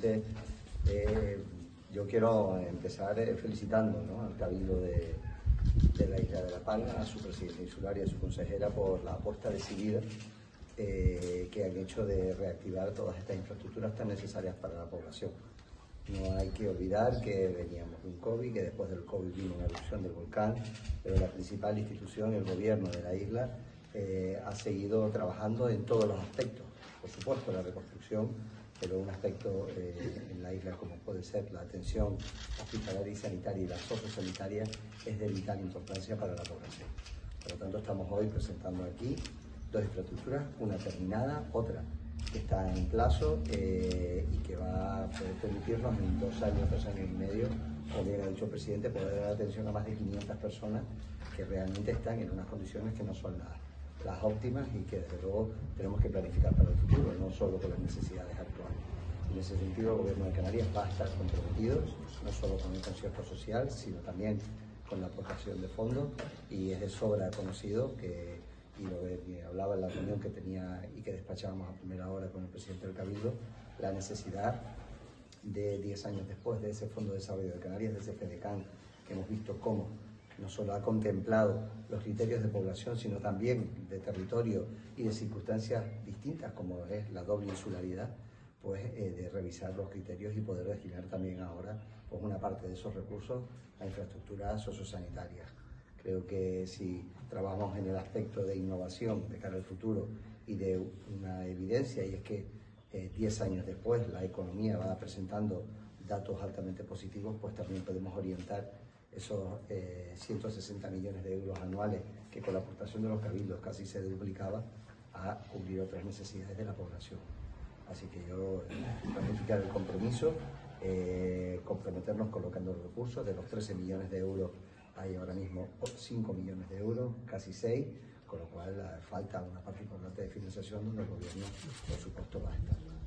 Realmente yo quiero empezar felicitando, ¿no?, al Cabildo de la Isla de La Palma, a su presidenta insular y a su consejera por la apuesta decidida que han hecho de reactivar todas estas infraestructuras tan necesarias para la población. No hay que olvidar que veníamos de un COVID, que después del COVID vino una erupción del volcán, pero la principal institución, el gobierno de la isla, ha seguido trabajando en todos los aspectos. Por supuesto, la reconstrucción, pero un aspecto en la isla como puede ser la atención hospitalaria y sanitaria y la sociosanitaria es de vital importancia para la población. Por lo tanto, estamos hoy presentando aquí dos infraestructuras, una terminada, otra que está en plazo y que va a poder permitirnos en 2 años y medio, como bien ha dicho el presidente, poder dar atención a más de 500 personas que realmente están en unas condiciones que no son las óptimas y que desde luego tenemos que planificar para el futuro, no solo con las necesidades actuales. En ese sentido, el Gobierno de Canarias va a estar comprometido, no solo con el concierto social, sino también con la aportación de fondos, y es de sobra conocido que, y lo que hablaba en la reunión que tenía y que despachábamos a primera hora con el presidente del Cabildo, la necesidad de 10 años después de ese Fondo de Desarrollo de Canarias, de ese FEDECAN, que hemos visto cómo no solo ha contemplado los criterios de población, sino también de territorio y de circunstancias distintas, como es la doble insularidad, pues de revisar los criterios y poder destinar también ahora pues una parte de esos recursos a infraestructuras sociosanitarias. Creo que si trabajamos en el aspecto de innovación de cara al futuro y de una evidencia, y es que 10 años después la economía va presentando datos altamente positivos, pues también podemos orientar esos 160 millones de euros anuales que con la aportación de los cabildos casi se duplicaba a cubrir otras necesidades de la población. Así que yo ratificar el compromiso, comprometernos colocando los recursos. De los 13 millones de euros hay ahora mismo 5 millones de euros, casi 6, con lo cual falta una parte importante de financiación donde el gobierno, por supuesto, va a estar.